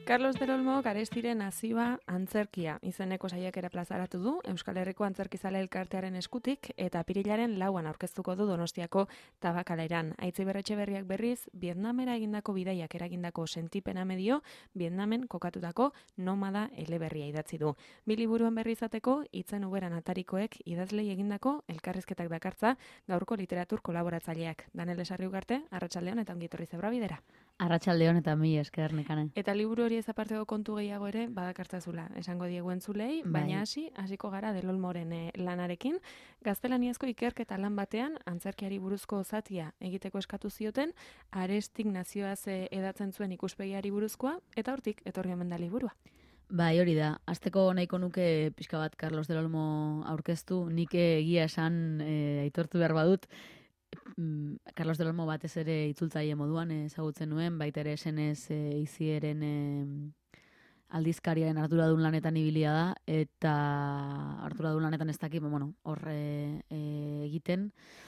Carlos del Olmo Garestiren Nazioa Antzerkia izeneko saiakera plazaratu du Euskal Herriko Antzerkizale Elkartearen eskutik eta apirilaren 4an aurkeztuko du Donostiako Tabakalairan. Aitziber Etxeberriak berriz, Vietnamera egindako bidaiak eragindako sentipena medio, Vietnamen kokatutako nomada eleberria idatzi du. Bi liburuen berri izateko, Itzen Uberan atarikoek idazlei egindako elkarrizketak dakartza gaurko literatur kolaboratzaileak. Danel Esarri Ugarte, arratsaldeon eta ongi etorri Zebra Bidera. Arratsaldeon eta mila esker nekane. Eta liburu hori ez aparteko kontu gehiago ere badakartzazula, esango diegu entzulei, baina hasiko gara Del Olmoren lanarekin. Gaztelaniazko ikerketa lan batean, antzerkiari buruzko zatia egiteko eskatu zioten, Arestik Nazioaz edatzen zuen ikuspegiari buruzkoa, eta hortik etorri omen da liburua. Bai, hori da. Hasteko nahiko nuke pixka bat Carlos del Olmo aurkeztu, nik egia esan aitortu behar badut, Carlos del Olmo batez ere itzultzaile moduan ezagutzen nuen, baita ere esenez izieren aldizkariaren arduradun lanetan ibilia da, eta arduradun lanetan ez dakit, egiten,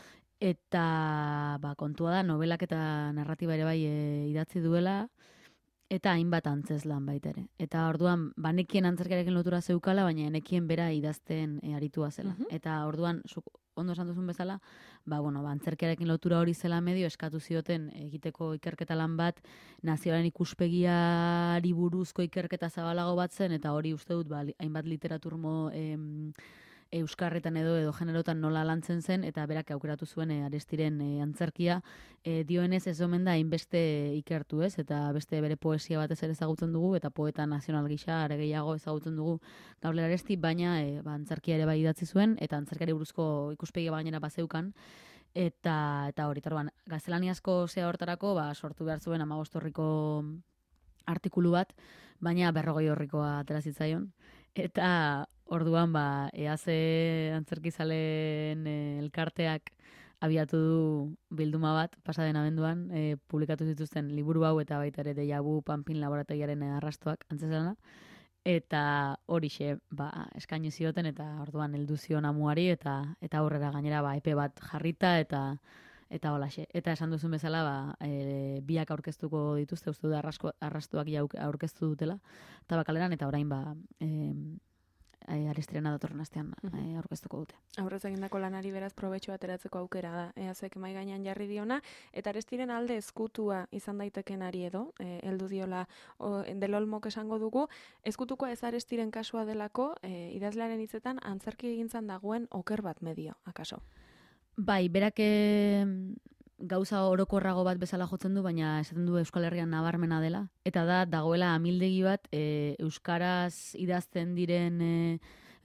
eta kontua da, novelak eta narratiba ere bai idatzi duela, eta hainbat antzeslan baita ere. Eta orduan, banekien antzerkiarekin lotura zeukala, baina enekien bera idazten aritua zela. Eta orduan, ondo esan duzun bezala, antzerkiarekin lotura hori zela medio eskatu zioten egiteko ikerketa lan bat, nazioaren ikuspegiari buruzko ikerketa zabalago bat zen, eta hori uste dut, hainbat literaturmo euskarretan edo generotan nola lantzen zen, eta berak aukeratu zuen Arestiren antzerkia, dioenez ez omen da hainbeste ikertu ez, eta beste bere poesia batez ere ezagutzen dugu, eta poeta nazional gisa are gehiago ezagutzen dugu Gabriel Aresti, baina antzerkia ere bai idatzi zuen, eta antzerkiari buruzko ikuspegia gainera bazeukan, eta hori, gaztelaniazko zea hortarako, sortu behar zuen 15 orriko artikulu bat, baina 40 orrikoa atera zitzaion, eta orduan, EASE antzerkizaleen elkarteak abiatu du bilduma bat, pasaden abenduan, publikatu zituzten liburu hau eta baita ere Deja Vu Panpin laborategiaren arrastoak antzeselana, eta horixe eskaini zioten, eta orduan heldu zion amuari, eta aurrera gainera epe bat jarrita, eta holaxe. Eta esan duzun bezala, biak aurkeztuko dituzte, uste dut arrastuak aurkeztu dutela, Tabakaleran, eta orain Arestirena datorren astean aurkeztuko dute. Aurrez egindako lanari beraz probetxo ateratzeko aukera da. EASek mai gainean jarri diona, eta Arestiren alde ezkutua izan daitekenari edo, heldu diola Del Olmok esango dugu, ezkutukoa ez Arestiren kasua delako, idazlearen hitzetan antzerki egintzan dagoen oker bat medio, akaso? Bai, berak gauza orokorrago bat bezala jotzen du, baina esaten du Euskal Herrian nabarmena dela. Eta dagoela amildegi bat euskaraz idazten diren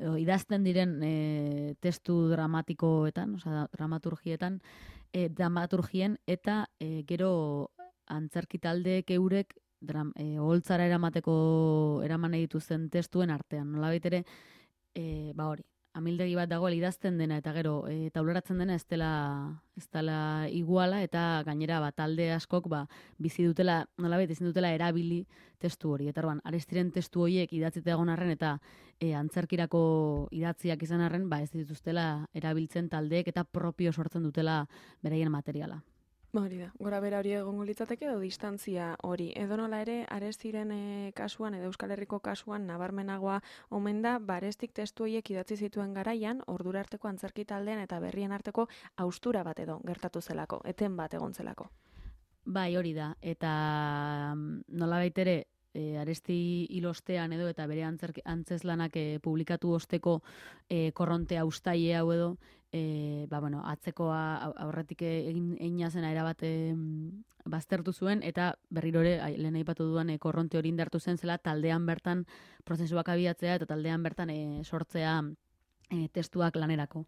testu dramatikoetan, dramaturgietan, dramaturgien, eta gero antzerki taldeek eurek oholtzara eraman dituzten testuen artean. Nolabait ere, hori. Amildegi bat dagoela idazten dena, eta gero tauleratzen dena ez dela iguala, eta gainera talde askok bizi dutela, nolabait ezin dutela erabili testu hori. Eta Arestiren testu horiek idatzita egon arren, eta antzerkirako idatziak izan arren, ez dituztela erabiltzen taldeek, eta propio sortzen dutela beraien materiala. Hori da, gora bera hori egongo litzateke edo distantzia hori. Edo nola ere, Arestiren kasuan edo Euskal Herriko kasuan nabarmenagoa omen da, Arestik testu horiek idatzi zituen garaian, ordura arteko antzerki taldean eta berrien arteko haustura bat edo gertatu zelako, eten bat egon zelako. Bai, hori da, eta nolabait ere, Aresti hilostean edo eta bere antzeslanak publikatu osteko korronte austaile hau edo, atzekoa aurretik egin zena erabat baztertu zuen, eta berriro ere, lehen aipatu duan korronte hori indartu zen zela, taldean bertan prozesuak abiatzea, eta taldean bertan sortzea testuak lanerako.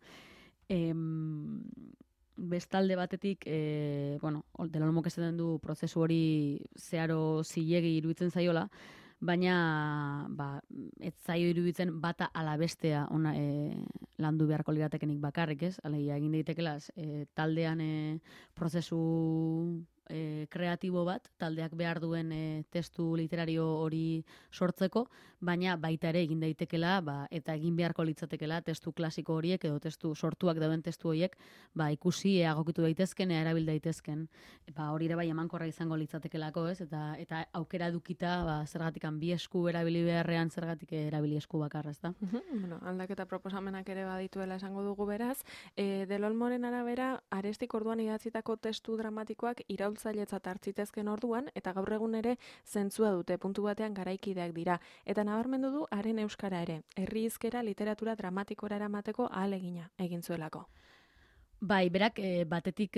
Bestalde batetik, Del Olmok esaten du prozesu hori zeharo zilegi iruditzen zaiola, baina ez zaio iruditzen bata ala bestea landu beharko liratekenik bakarrik, ez? Alegia egin daitekela taldean prozesu kreatibo bat, taldeak behar duen testu literario hori sortzeko, baina baita ere egin daitekela, eta egin beharko litzatekela testu klasiko horiek edo testu sortuak dauden testu horiek, ikusi egokitu daitezken, erabil daitezken. Hori ere bai emankorra izango litzatekelako, ez? Eta aukera edukita, zergatik bi esku erabili beharrean, zergatik erabili esku bakarra, ezta? Bueno, aldaketa proposamenak ere badituela esango dugu beraz. Del Olmoren arabera, Arestik orduan idatzitako testu dramatikoak iraultzailetzat hartzitezken orduan, eta gaur egun ere zentzua dute, puntu batean garaikideak dira. Eta nabarmendu du haren euskara ere, herri hizkera literatura dramatikora eramateko ahalegina egin zuelako. Bai, berak batetik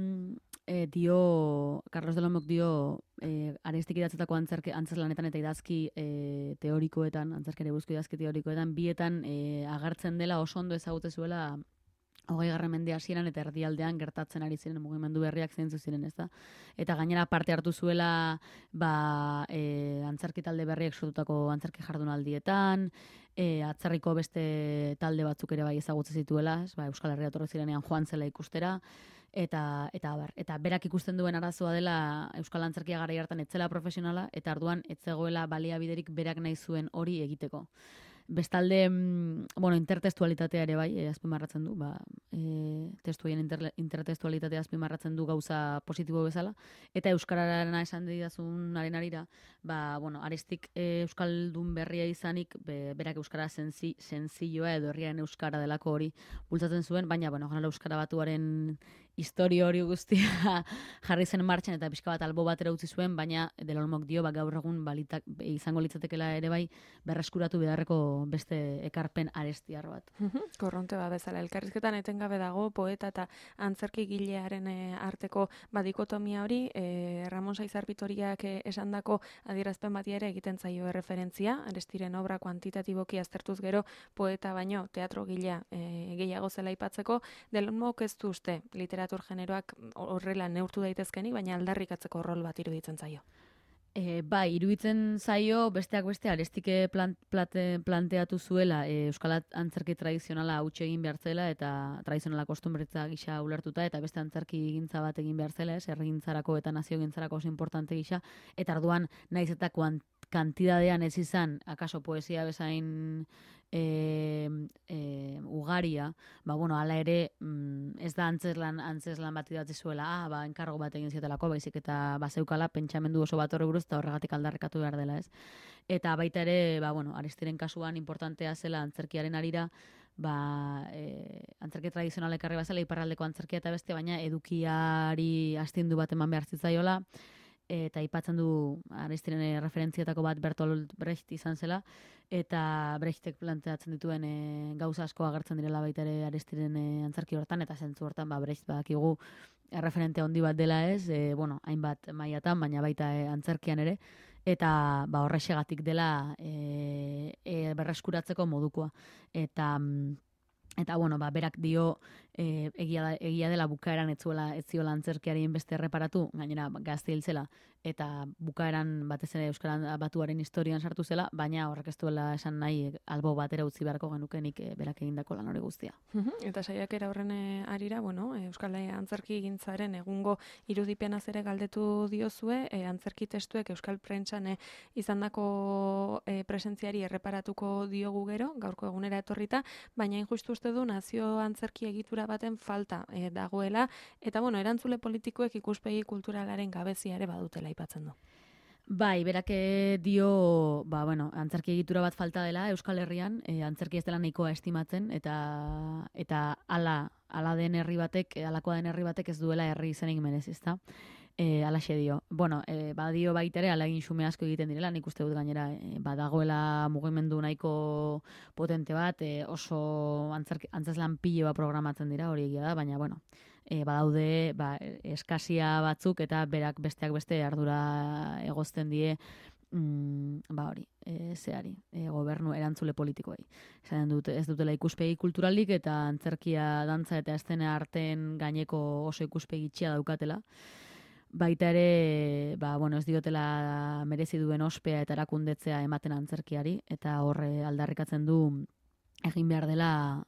Carlos del Olmok dio Arestik idatzetako antzerlanetan eta idazki teorikoetan, antzerkere buruzko idazki teorikoetan, bietan agertzen dela oso ondo ezagute zuela 20. mende hasieran eta erdialdean gertatzen ari ziren mugimendu berriak zeintzu ziren, ezta? Eta gainera parte hartu zuela antzerki talde berriek sortutako antzerki jardunaldietan, atzerriko beste talde batzuk ere bai ezagutze zituela, Euskal Herria etorri zirenean joan zela ikustera, eta berak ikusten duen arazoa dela Euskal Antzerkia garai hartan etzela profesionala, eta orduan ez zegoela baliabiderik berak nahi zuen hori egiteko. Bestalde, intertextualitatea ere bai, azpimarratzen du, testuien intertextualitatea azpimarratzen du gauza positibo bezala, eta euskararena esan didazunaren arira, Arestik euskaldun berria izanik, berak euskara senzilloa edo herriaren euskara delako hori bultzatzen zuen, baina, euskara batuaren historia hori guztia jarri zen martxan eta pixka bat albo batera utzi zuen, baina Del Olmok dio, gaur egun izango litzatekela ere bai berreskuratu beharreko beste ekarpen arestiar bat. Korronte bezala, elkarrizketan etengabe dago poeta eta antzerki gilearen arteko dikotomia hori, Ramon Saizar Bitoriak esandako adierazpen bati ere egiten zaio referentzia, Arestiren obra kuantitatiboki aztertuz gero poeta baino teatro gilea gehiago zela aipatzeko. Del Olmok ez du uste literatur generoak horrela neurtu daitezkenik, baina aldarrikatzeko rol bat iruditzen zaio. Iruditzen zaio besteak beste Arestike planteatu zuela euskal antzerki tradizionala hautsi egin behar zela eta tradizionala kostumbretza gisa ulertuta eta beste antzerki gintza bat egin behar zela, herrigintzarako eta naziogintzarako oso importante gisa, eta orduan naiz eta kantidadean ez izan, akaso poesia bezain ugaria, hala ere ez da antzeslan bat idatzi zuela, enkargo bat egin ziotelako, baizik eta zeukala pentsamendu oso bat horre buruz eta horregatik aldarrekatu behar dela, ez. Eta baita ere, Arestiren kasuan importantea zela antzerkiaren arira, antzerki tradizional ekarri bazela, iparraldeko antzerkia eta beste, baina edukiari astindu bat eman behar zitzaiola, eta aipatzen du Arestiren referentziatako bat Bertolt Brecht izan zela, eta Brechtek planteatzen dituen gauza asko agertzen direla baita ere Arestiren antzerki hortan, eta zentzu hortan Brecht badakigu referente handi bat dela ez, hainbat mailatan, baina baita antzerkian ere, eta horrexegatik dela berreskuratzeko modukoa. Eta berak dio egia dela bukaeran ez ziola antzerkiaren beste erreparatu, gainera gazte hil zela, eta bukaeran batez ere Euskal Batuaren historian sartu zela, baina horrek ez duela esan nahi albo batera utzi beharko genukenik berak egindako lan hori guztia. Eta saiakera horren arira, Euskal Antzerki gintzaren egungo irudipenaz ere galdetu diozue, antzerki testuek Euskal Prentsan izandako presentziari erreparatuko diogu gero, gaurko egunera etorrita, baina injustu uste du nazio antzerki egitura baten falta dagoela, eta erantzule politikoek ikuspegi kulturalaren gabezia ere badutela aipatzen du. Berak dio, antzerki egitura bat falta dela Euskal Herrian, antzerki ez dela nahikoa estimatzen, eta ala den herri batek, alakoa den herri batek ez duela herri izenik merezi, ezta? Alaxe dio. Badio baita ere, ala egin xume asko egiten direla, nik uste dut gainera, badagoela mugimendu nahiko potente bat, oso antzeslan pile bat programatzen dira, hori egia da, baina, badaude eskasia batzuk eta berak besteak beste ardura egozten die gobernu erantzule politikoei. Esaten dut, ez dutela ikuspegi kulturalik eta antzerkia, dantza eta eszena arten gaineko oso ikuspegi txia daukatela. Baita ere, ez diotela merezi duen ospea eta erakundetzea ematen antzerkiari, eta horre aldarrikatzen du egin behar dela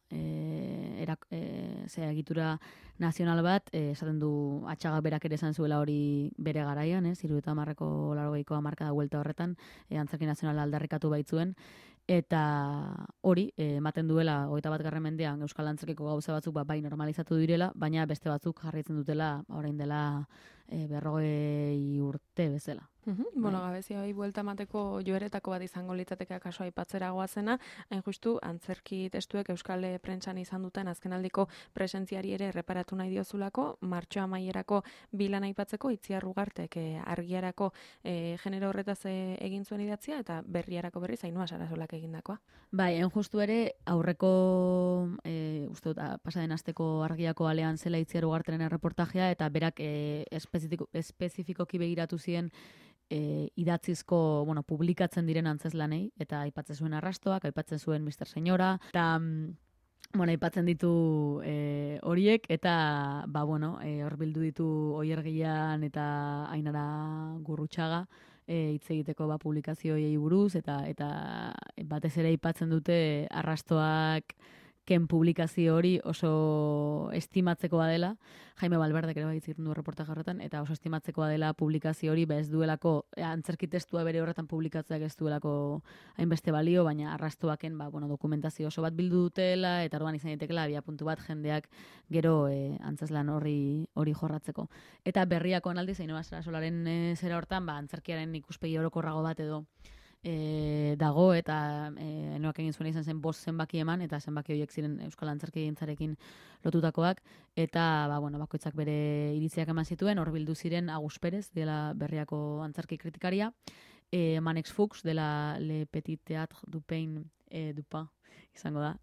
egitura nazional bat, esaten du Atxaga berak ere esan zuela hori bere garaian, 70ko 80ko hamarkada buelta horretan, antzerki nazionala aldarrikatu baitzuen, eta hori, ematen duela 21. mendean Euskal Antzerkiko gauza batzuk bai normalizatu direla, baina beste batzuk jarraitzen dutela orain dela 40 urte bezala. Bueno, gabezia hori buelta emateko joeretako bat izango litzateke akaso aipatzera goazena, hain justu antzerki testuek Euskal Prentsan izan duten azkenaldiko presentziari ere reparatu nahi diozulako, martxo amaierako bilan aipatzeko Itziar Ugartek argiarako genero horretaz egin zuen idatzia eta berriarako berriz Ainhoa Sarasolak egindakoa. Bai, hain justu ere aurreko uste dut pasaden asteko argiako alean zela Itziar Ugarteren erreportajea eta berak espezifikoki begiratu zien idatzizko, publikatzen diren antzezlanei, eta aipatzen zuen arrastoak, aipatzen zuen Mr. Senyora, eta aipatzen ditu horiek, eta hor bildu ditu Oiergian eta Ainara Gurrutxaga, hitz egiteko publikazioei buruz, eta batez ere aipatzen dute arrastoak ken publikazio hori oso estimatzekoa dela, Jaime Balberdek ere bai hitz egiten du reportaje horretan, eta oso estimatzekoa dela publikazio hori, ez duelako, antzerki testua bere horretan publikatzeak ez duelako hainbeste balio, baina arrastoaken dokumentazio oso bat bildu dutela, eta orduan izan daitekela abiapuntu bat jendeak gero antzezlan horri jorratzeko. Eta berriako aldiz, Ainhoa Sarasolaren zera hortan, antzerkiaren ikuspegi orokorrago bat edo dago, eta enoak egin zuen izan zen 5 zenbaki eman, eta zenbaki horiek ziren Euskal Antzerki gintzarekin lotutakoak, eta bakoitzak bere iritziak eman zituen, hor bildu ziren Agus Perez, dela berriako antzerki kritikaria, Manex Fuchs, dela Le Petit Théâtre du Pain du Pain, izango da,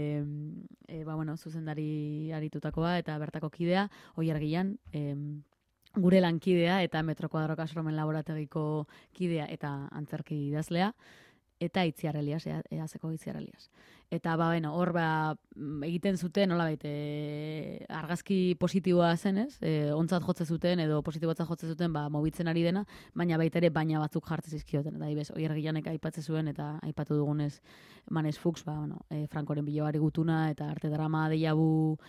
zuzendari aritutakoa, eta bertako kidea, Oiergian, gure lankidea eta Metro Kuadro Kastromen laborategiko kidea eta antzerki idazlea, eta Itziar Elias, eazeko Itziar Elias. Eta hor egiten zuten, nolabait, argazki positiboa zenez, ontzat jotze zuten edo positibotzat jotze zuten, mobitzen ari dena, baina baita ere baina batzuk jartze zizkioten. Eta Oiergianek aipatze zuen eta aipatu dugunez Manex Fuchs, Frankoren bilobari gutuna eta arte drama deiabu,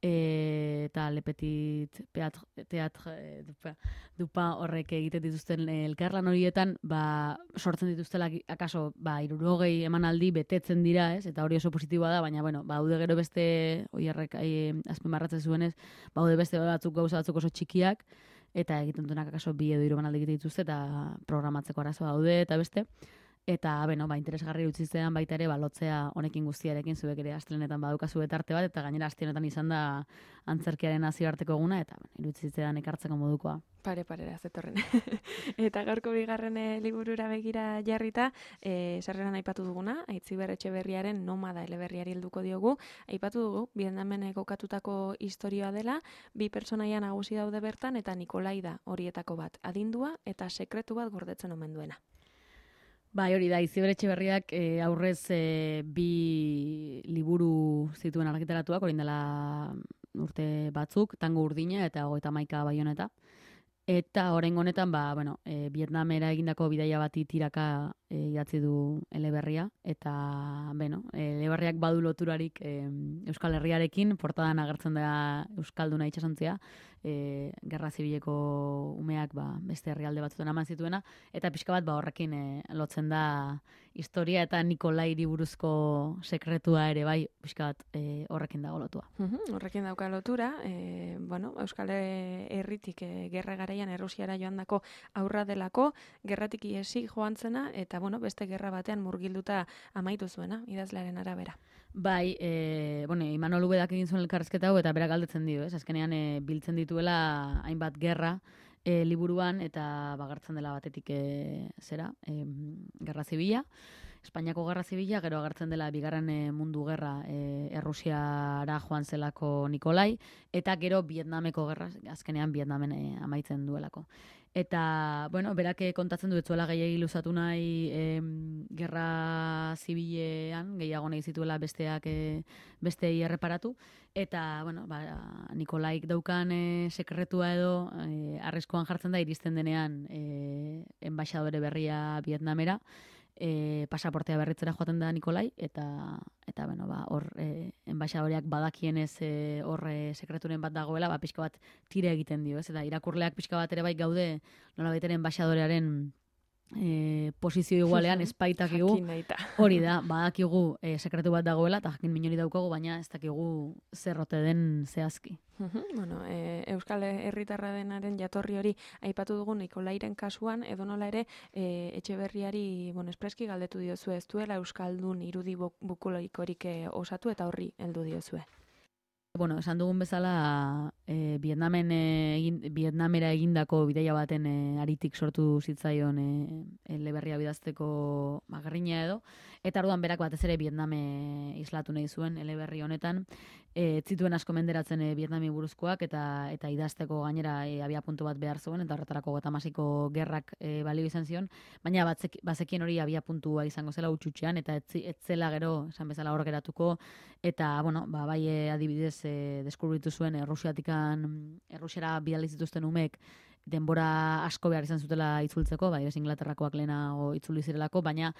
eta Le Petit Théâtre du Pain horrek egiten dituzten elkarlan horietan, sortzen dituztela akaso 60 emanaldi betetzen dira, eta hori oso positiboa da, baina baude gero beste Oierrek azpimarratzen zuenez, baude beste batzuk gauza batzuk oso txikiak, eta egiten dutenak akaso 2 edo 3 emanaldi egiten dituzte, eta programatzeko arazoa daude, eta beste. Eta, interesgarri utzizean baita ere, lotzea honekin guztiarekin, zuek ere astelenetan badukazu betarte bat, eta gainera astelenetan izan da antzerkiaren nazioarteko eguna, eta irutzizean ekartzeko modukoa. Pare-parera zetorren. Eta gaurko bigarren liburura begira jarrita, sarreran aipatu duguna, Aitziber Etxeberriaren Nomada eleberriari helduko diogu, aipatu dugu, Vietnamen kokatutako historioa dela, 2 pertsonaia nagusi daude bertan, eta Nikolai da horietako bat, adindua eta sekretu bat gordetzen omen duena. Bai, hori da, Aitziber Etxeberriak aurrez 2 liburu zituen argitaratuak, orain dela urte batzuk, Tango Urdina eta 31 Baioneta. Eta oraingo honetan, Vietnamera egindako bidaia bati tiraka idatzi du eleberria, eta eleberriak badu loturarik Euskal Herriarekin, portadan agertzen da Euskalduna itsasontzia, Gerra Zibileko umeak beste herrialde batzuetan eman zituena, eta pixka bat horrekin lotzen da historia, eta Nikolairi buruzko sekretua ere pixka bat horrekin dago lotua. Horrekin dauka lotura, Euskal Herritik gerra garaian Errusiara joandako aurra delako, gerratik iesi joan zena, eta beste gerra batean murgilduta amaitu zuena, idazlearen arabera. Bai, Imanol Ubedak egin zuen elkarrizketa hau, eta berak galdetzen dio, azkenean biltzen dituela hainbat gerra liburuan, eta bagartzen dela batetik Gerra Zibila, Espainiako Gerra Zibila, gero agertzen dela Bigarren Mundu Gerra Errusiara joan zelako Nikolai, eta gero Vietnameko gerra, azkenean Vietnamen amaitzen duelako. Eta, berak kontatzen duetzuela gehiagi luzatu nahi Gerra Zibilean, gehiago nahi zituela bestei erreparatu, eta, Nikolaik daukan sekretua edo arriskuan jartzen da iristen denean enbaixadore berria Vietnamera, pasaportea berritzera joaten da Nikolai, eta bueno, hor enbaixadoreak badakienez hor sekreturen bat dagoela, pixka bat tira egiten dio, ez? Eta irakurleak pixka bat ere bai gaude nolabait ere enbaixadorearen posizio igualean espaitakigu. Hori da, badakigu sekretu bat dagoela, eta jakin minori daukagu, baina ez dakigu zerrote den zehazki. Bueno, Euskal Herritarra denaren jatorri hori aipatu dugu Nikolairen kasuan, edo nola ere Etxeberriari, espreski galdetu diozue, ez duela Euskaldun irudi bukolikorik osatu eta horri heldu diozue. Bueno, esan dugun bezala, Vietnamera egindako bidaia baten aritik sortu zitzaion eleberria bidazteko magarrina edo, eta orduan berak batez ere Vietname islatu nahi zuen eleberri honetan, zituen asko menderatzen Vietnami buruzkoak, eta idazteko gainera abiapuntu bat behar zuen, eta horretarako 56ko gerrak balio izan zion, baina bazekien hori abiapuntua izango zela utxutxean, eta ez zela gero, esan bezala hor geratuko, eta, bueno, bai adibidez deskubritu zuen Errusiara bidali zituzten umek denbora asko behar izan zutela itzultzeko, bai, Inglaterrakoak lehenago itzuli zirelako, baina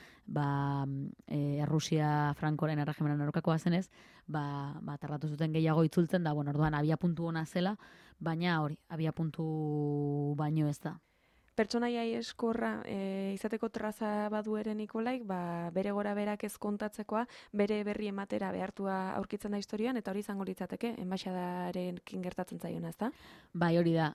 Errusia Frankoren erregimenan aurkakoa zenez, tardatu zuten gehiago itzultzen da, bueno, orduan abiapuntu ona zela, baina hori, abiapuntu baino ez da. Pertsonaia eskorra izateko traza badu ere Nikolaik, bere gora berak ez kontatzekoa, bere berri ematera behartua aurkitzen da historian, eta hori izango litzateke, enbaixadarekin gertatzen zaiona, ezta? Bai, hori da.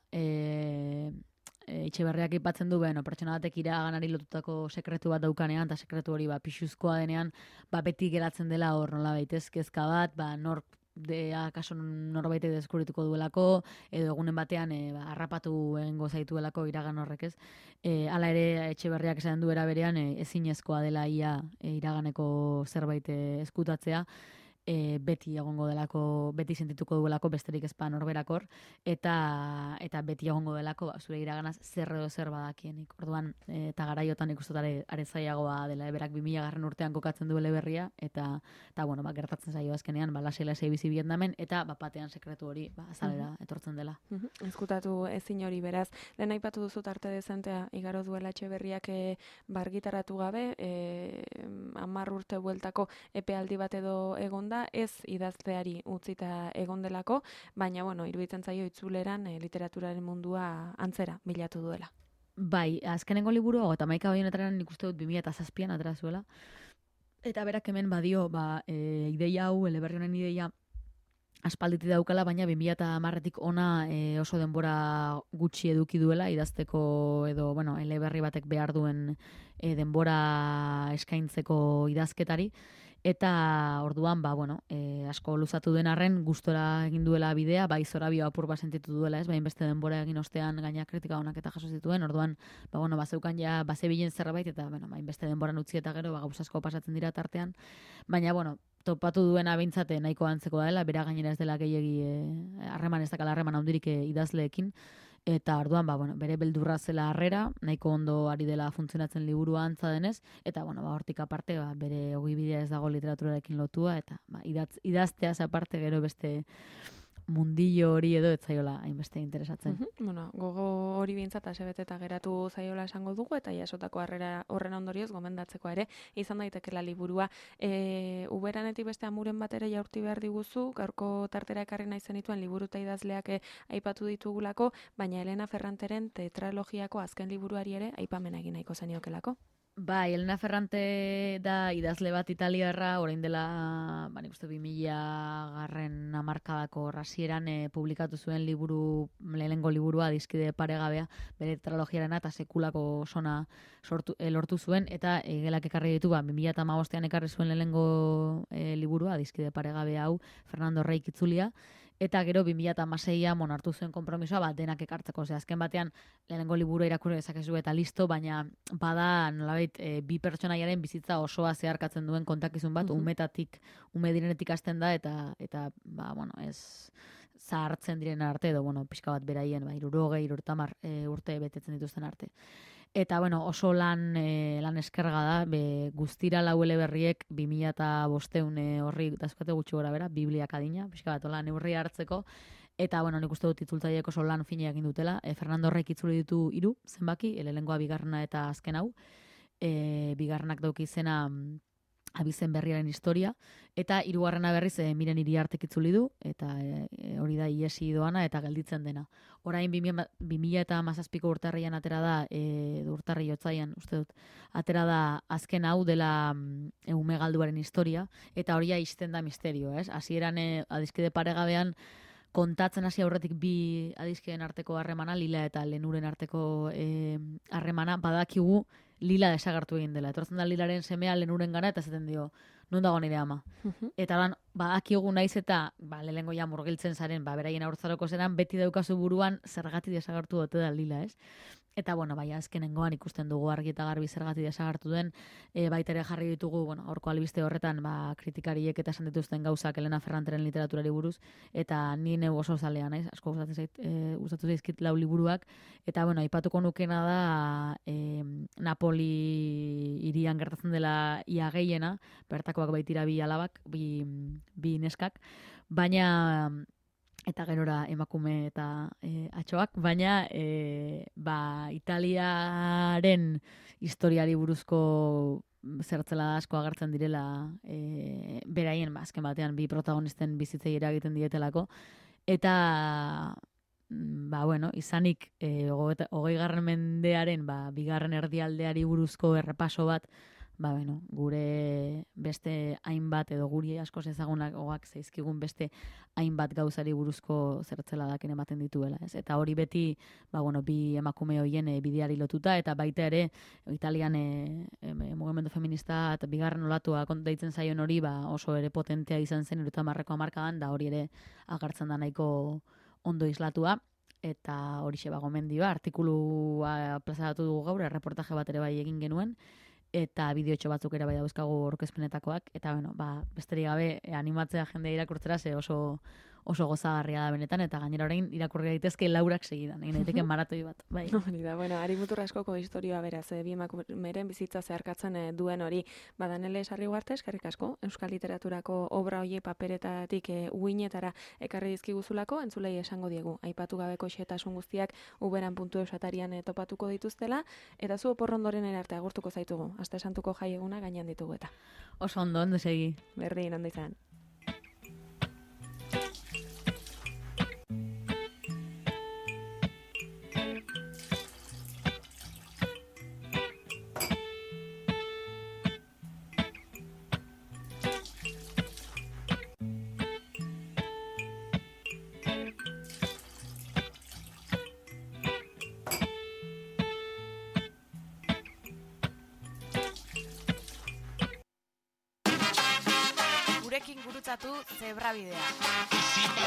Etxeberriak aipatzen du, pertsona batek iraganari lotutako sekretu bat daukanean, eta sekretu hori pixuzkoa denean, beti geratzen dela hor nola baitez kezka bat, akaso norbaitek deskubrituko duelako, edo egunen batean harrapatu egingo zaituelako iragan horrek, ez. Hala ere, Etxeberriak esan du era berean ezinezkoa dela ia iraganeko zerbait eskutatzea, beti egongo delako, beti sentituko duelako besterik ezpa norberakor, eta beti egongo delako zure iraganaz zer edo zer badakienik. Orduan, eta garaiotan ikustut are zailagoa dela, berak 2000 urtean kokatzen du eleberria, eta bueno, gertatzen zaio azkenean, lasai bizi Vietnamen, eta batean sekretu hori azalera etortzen dela. Ezkutatu ezin hori beraz. Lehen aipatu duzu arte dezentea igaro duela Etxeberriak bargitaratu gabe, 10 urte bueltako epealdi bat edo egonda, ez idazteari utzita egon delako, baina, iruditzen zaio itzuleran literaturaren mundua antzera bilatu duela. Bai, azkenengo liburu, eta maika honetaren nik uste dut 2007an atera zuela, eta berak hemen badio, ideia hau, eleberri honen ideia, aspalditi daukala, baina 2010etik ona oso denbora gutxi eduki duela, idazteko edo, eleberri batek behar duen denbora eskaintzeko idazketari, eta orduan, asko luzatu den arren, gustora egin duela bidea, zorabio apur bat sentitu duela, ez, beste denbora egin ostean gaina kritika honak eta jaso zituen, orduan, bazeukan ja, bazebilen zerbait, eta, beste denboran utzi eta gero, gauza asko pasatzen dira tartean, baina, topatu duena behintzate nahiko antzekoa dela, bera gainera ez dela gehiegi harreman ez dakala harreman handirik idazleekin, eta orduan, bere beldurra zela harrera, nahiko ondo ari dela funtzionatzen liburua antza denez, eta, hortik aparte, bere ogibidea ez dago literaturarekin lotua, eta idazteaz aparte gero beste mundillo hori edo ez zaiola hainbeste interesatzen. Gogo hori bintzat asebeteta geratu zaiola esango dugu, eta jasotako harrera horren ondorioz gomendatzeko ere izan daitekela liburua. Uberanetik beste amuren bat ere jaurti behar diguzu, gaurko tartera ekarri nahi zenituen liburu eta idazleak aipatu ditugulako, baina Elena Ferranteren tetralogiako azken liburuari ere aipamena egin nahiko zeniokelako. Bai, Elena Ferrante da idazle bat italiarra, orain dela, nik uste 2000 hamarkadako hasieran publikatu zuen lehenengo liburua, Adiskide paregabea, bere tetralogiarena eta sekulako sona lortu zuen, eta gelak ekarri ditu, 2015ean ekarri zuen lehenengo liburua, Adiskide paregabea hau, Fernando Reik itzulia, eta gero 2016an hartu zuen konpromisoa denak ekartzeko. Azken batean lehenengo liburu irakurri dezakezu eta listo, baina bada nolabait bi pertsonaiaren bizitza osoa zeharkatzen duen kontakizun bat, ume direnetik hasten da, eta ez zahartzen diren arte, edo pixka bat beraien, 60 urte betetzen dituzten arte. Eta, oso lan eskerga da, guztira lau eleberriek 2005 horri dazkate gutxi gora bera, Bibliak adina, pixka bat, neurria hartzeko, eta, nik uste dut itzultzaileek oso lan fina egin dutela. Fernando Reik itzuli ditu 3 zenbaki, lehenengoa, bigarrena eta azken hau, bigarrenak dauki izena Abizen berriaren historia, eta hirugarrena berriz Miren Iriartek itzuli du, eta hori da iesi doana eta gelditzen dena. Orain 2017ko urtarrian atera da, urtarri otsailean, uste dut, atera da azken hau dela Ume galduaren historia, eta horia ixten da misterio, ez? Hasieran adiskide paregabean kontatzen hasi aurretik bi adiskideen arteko harremana, Lila eta Lenuren arteko harremana, badakigu Lila desagertu egin dela. Etortzen da Lilaren semea Lenuren gana eta esaten dio, non dago nire ama. Eta oran, badakigu naiz eta lehengo ja murgiltzen zaren, beraien aurtzaroko zeran, beti daukazu buruan zergatik desagertu dute da Lila, ez? Eta, azkenengoan ikusten dugu argi eta garbi zergatik desagertu den, baita ere jarri ditugu, aurko albiste horretan, kritikariek eta esan dituzten gauzak Elena Ferranteren literaturari buruz, eta ni neu oso zalea naiz, asko gustatu zaizkit lau liburuak, eta, aipatuko nukena da Napoli hirian gertatzen dela ia gehiena, bertakoak baitira bi alabak, bi neskak, baina eta gerora emakume eta atxoak, baina Italiaren historiari buruzko zertzela asko agertzen direla beraien azken batean bi protagonisten bizitzei eragiten dietelako, eta izanik 20. mendearen bigarren erdialdeari buruzko errepaso bat, gure beste hainbat edo guri askoz ezagunak zaizkigun beste hainbat gauzari buruzko zertzeladak ematen dituela, ez? Eta hori beti, bi emakume hoien bideari lotuta, eta baita ere Italian mugimendu feminista eta bigarren olatua deitzen zaion hori oso ere potentea izan zen 70ko hamarkadan, da hori ere agertzen da nahiko ondo islatua. Eta horixe gomendioa, artikulua plazaratu dugu gaur, erreportaje bat ere bai egin genuen, eta bideotxo batzuk ere bai dauzkagu aurkezpenetakoak, eta besterik gabe animatzea jendea irakurtzera, ze oso gozagarria da benetan, eta gainera orain irakurri daitezke laurak segidan, egin daiteke maratoi bat. Bai. Hori da, Ari Muturraskoko historia beraz, bi emakumeren bizitza zeharkatzen duen hori. Danele Sarriguarte, eskerrik asko, euskal literaturako obra horiek paperetatik uinetara ekarri dizkiguzulako, entzulei esango diegu, aipatu gabeko xetasun guztiak uberan.eus atarian topatuko dituztela, eta zu oporrondoren arte agurtuko zaitugu, aste santuko jai eguna gainean ditugu eta. Oso ondo segi. Berdin, ondo izan. Gurekin gurutzatu Zebrabidea.